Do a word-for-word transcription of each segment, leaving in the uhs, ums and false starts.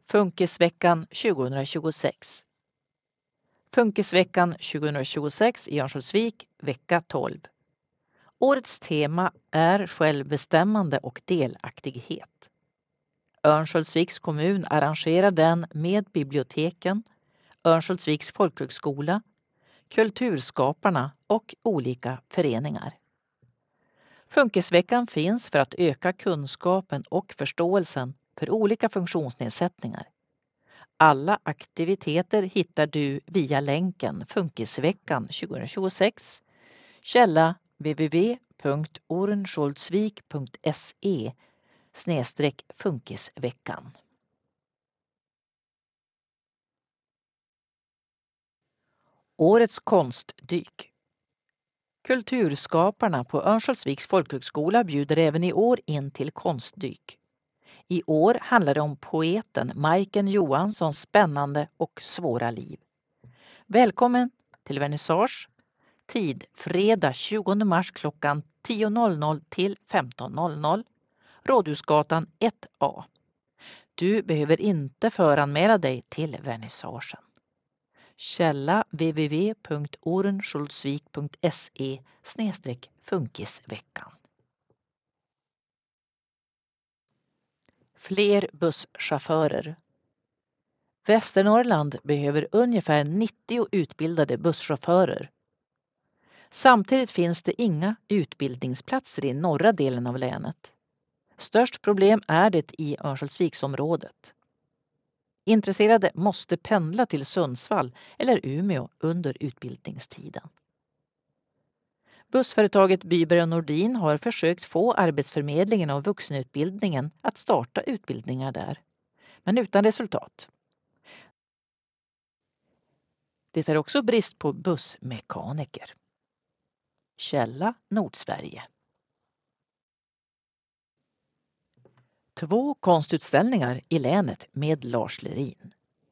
Funkisveckan tjugohundratjugosex. Funkisveckan tjugohundratjugosex i Örnsköldsvik, vecka tolv. Årets tema är självbestämmande och delaktighet. Örnsköldsviks kommun arrangerar den med biblioteken, Örnsköldsviks folkhögskola, kulturskaparna och olika föreningar. Funkisveckan finns för att öka kunskapen och förståelsen för olika funktionsnedsättningar. Alla aktiviteter hittar du via länken Funkisveckan tjugohundratjugosex. Källa w w w punkt ornsköldsvik punkt se snedstreck funkisveckan. Årets konstdyk. Kulturskaparna på Örnsköldsviks folkhögskola bjuder även i år in till konstdyk. I år handlar det om poeten Majken Johanssons spännande och svåra liv. Välkommen till vernissage. Tid fredag tjugonde mars klockan tio till femton. Rådhusgatan ett A. Du behöver inte föranmäla dig till vernissagen. Källa w w w punkt ornsköldsvik punkt se snedstreck funkisveckan. Fler busschaufförer. Västernorrland behöver ungefär nittio utbildade busschaufförer. Samtidigt finns det inga utbildningsplatser i norra delen av länet. Störst problem är det i Örnsköldsviksområdet. Intresserade måste pendla till Sundsvall eller Umeå under utbildningstiden. Bussföretaget Byberg och Nordin har försökt få Arbetsförmedlingen och vuxenutbildningen att starta utbildningar där, men utan resultat. Det är också brist på bussmekaniker. Källa Nordsverige. Två konstutställningar i länet med Lars Lerin.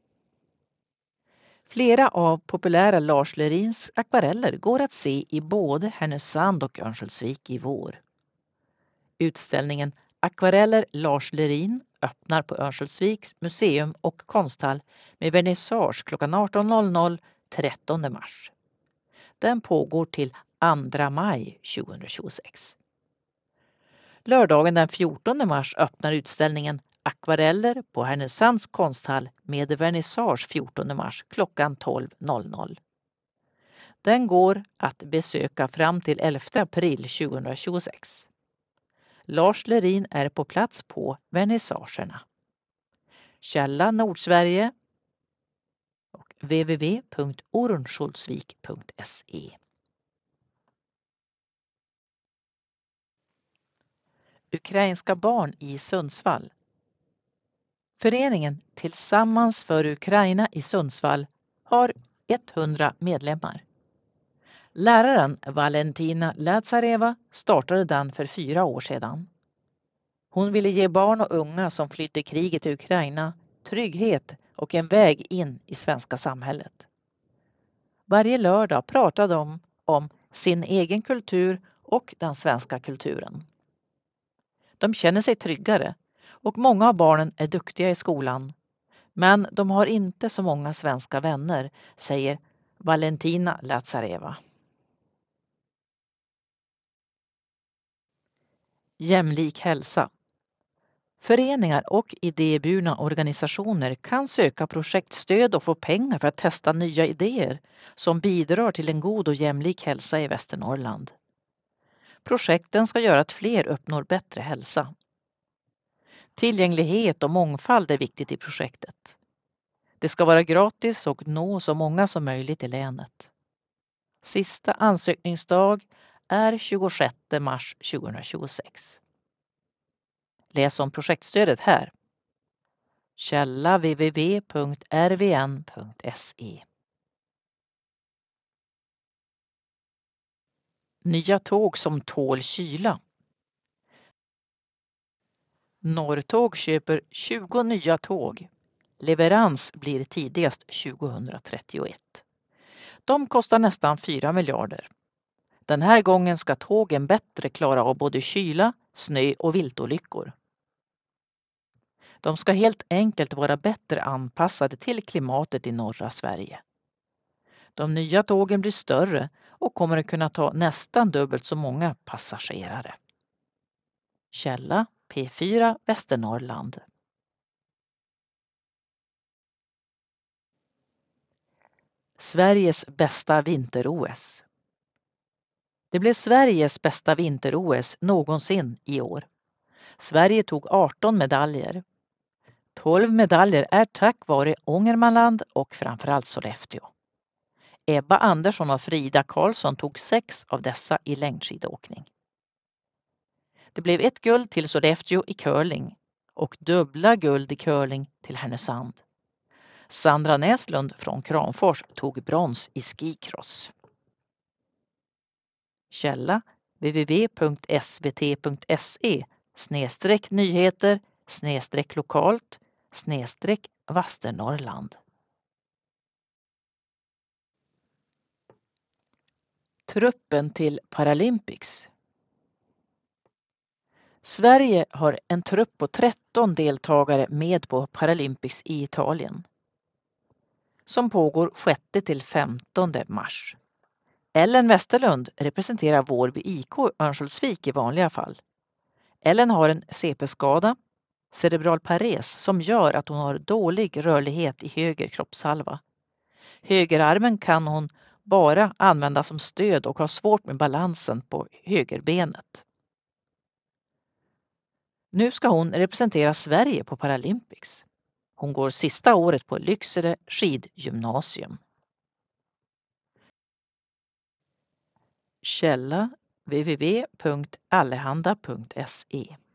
Flera av populära Lars Lerins akvareller går att se i både Härnösand och Örnsköldsvik i vår. Utställningen Akvareller Lars Lerin öppnar på Örnsköldsviks museum och konsthall med vernissage klockan arton trettonde mars. Den pågår till andra maj tjugohundratjugosex. Lördagen den fjortonde mars öppnar utställningen Akvareller på Härnösands konsthall med vernissage fjortonde mars klockan tolv. Den går att besöka fram till elfte april tjugohundratjugosex. Lars Lerin är på plats på vernissagerna. Källa Nordsverige och w w w punkt ornsköldsvik punkt se. Ukrainska barn i Sundsvall. Föreningen Tillsammans för Ukraina i Sundsvall har hundra medlemmar. Läraren Valentina Lazareva startade den för fyra år sedan. Hon ville ge barn och unga som flydde kriget i Ukraina trygghet och en väg in i svenska samhället. Varje lördag pratade de om sin egen kultur och den svenska kulturen. De känner sig tryggare och många av barnen är duktiga i skolan. Men de har inte så många svenska vänner, säger Valentina Lazareva. Jämlik hälsa. Föreningar och idéburna organisationer kan söka projektstöd och få pengar för att testa nya idéer som bidrar till en god och jämlik hälsa i Västernorrland. Projekten ska göra att fler uppnår bättre hälsa. Tillgänglighet och mångfald är viktigt i projektet. Det ska vara gratis och nå så många som möjligt i länet. Sista ansökningsdag är tjugosjätte mars tjugohundratjugosex. Läs om projektstödet här. Källa w w w punkt r v n punkt se. Nya tåg som tål kyla. Norrtåg köper tjugo nya tåg. Leverans blir tidigast tjugohundratrettioett. De kostar nästan fyra miljarder. Den här gången ska tågen bättre klara av både kyla, snö och viltolyckor. De ska helt enkelt vara bättre anpassade till klimatet i norra Sverige. De nya tågen blir större och kommer att kunna ta nästan dubbelt så många passagerare. Källa P fyra Västernorrland. Sveriges bästa vinter-O S. Det blev Sveriges bästa vinter-O S någonsin i år. Sverige tog arton medaljer. tolv medaljer är tack vare Ångermanland och framförallt Sollefteå. Ebba Andersson och Frida Karlsson tog sex av dessa i längdskidåkning. Det blev ett guld till Sollefteå i curling och dubbla guld i curling till Härnösand. Sandra Näslund från Kramfors tog brons i skicross. Källa www punkt s v t punkt se snedstreck nyheter snedstreck lokalt snedstreck Västernorrland. Truppen till Paralympics. Sverige har en trupp på tretton deltagare med på Paralympics i Italien som pågår sjätte till femtonde mars. Ellen Westerlund representerar Vårby I K Örnsköldsvik i vanliga fall. Ellen har en C P-skada, cerebral pares, som gör att hon har dålig rörlighet i höger kroppshalva. Högerarmen kan hon bara använda som stöd och har svårt med balansen på högerbenet. Nu ska hon representera Sverige på Paralympics. Hon går sista året på Lycksele skidgymnasium. Källa www punkt allehanda punkt se